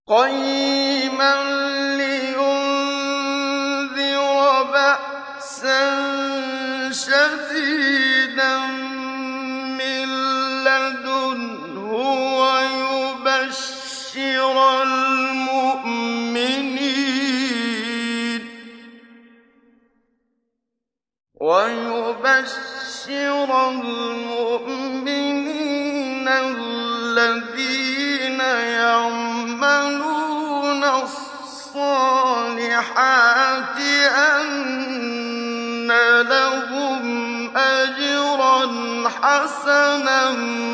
قَيِّمًا لِّيُنذِرَ بَأْسًا شَدِيدًا مِّن لَّدُنْهُ وَيُبَشِّرَ الْمُؤْمِنِينَ الَّذِينَ يَعْمَلُونَ الصَّالِحَاتِ أَنَّ لَهُمْ أَجْرًا حَسَنًا